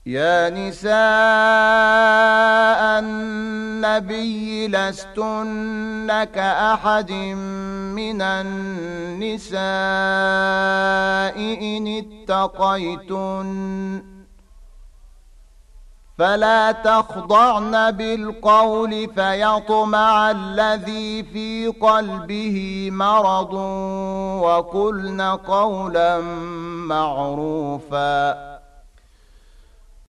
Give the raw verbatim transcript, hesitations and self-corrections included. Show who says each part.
Speaker 1: يا نساء النبي لستن كأحد من النساء إن اتقيتن فلا تخضعن بالقول فيطمع الذي في قلبه مرض وقلن قولا معروفا